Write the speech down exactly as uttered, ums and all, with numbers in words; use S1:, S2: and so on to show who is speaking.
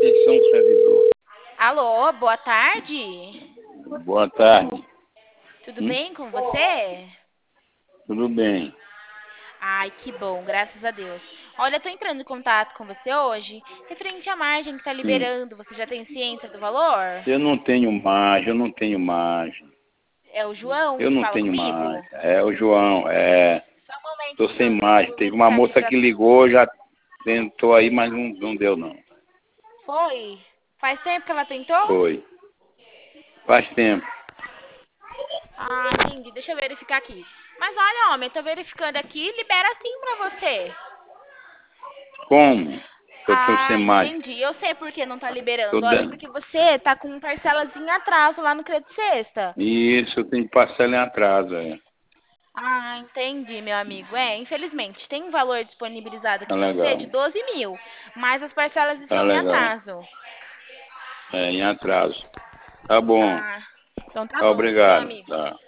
S1: Atenção, servidor.
S2: Alô, boa tarde.
S1: Boa tarde.
S2: Tudo
S1: Hum?
S2: bem com você?
S1: Tudo bem.
S2: Ai, que bom, graças a Deus. Olha, eu tô entrando em contato com você hoje, referente à margem que tá
S1: Sim.
S2: liberando. Você já tem ciência do valor?
S1: Eu não tenho margem, eu não tenho margem.
S2: É o João
S1: Eu
S2: que
S1: não
S2: fala
S1: tenho
S2: comigo?
S1: margem. É o João, é.
S2: Só um momento,
S1: Tô sem
S2: então, que eu
S1: margem.
S2: vou
S1: Teve uma
S2: verificar aqui
S1: moça
S2: pra...
S1: que ligou, já tentou aí, mas não, não deu não.
S2: Foi? Faz tempo que ela tentou?
S1: Foi. Faz tempo.
S2: Ah, entendi. Deixa eu verificar aqui. Mas olha, homem, tô verificando aqui, libera sim pra você.
S1: Como? Eu tô sem
S2: Ah,
S1: margem.
S2: entendi. Eu sei por que não tá
S1: Tô
S2: liberando. Olha,
S1: dando.
S2: porque você tá com parcelas em atraso lá no Crédito Sexta.
S1: Isso, eu tenho parcela em atraso, é.
S2: Ah, entendi, meu amigo. É, infelizmente, tem um valor disponibilizado
S1: Tá
S2: aqui pra você de
S1: legal.
S2: doze mil, mas as parcelas
S1: Tá
S2: estão em
S1: legal.
S2: atraso.
S1: É, em atraso. Tá bom.
S2: Ah, então tá
S1: Tá,
S2: bom, meu
S1: obrigado.
S2: amigo.
S1: Tá.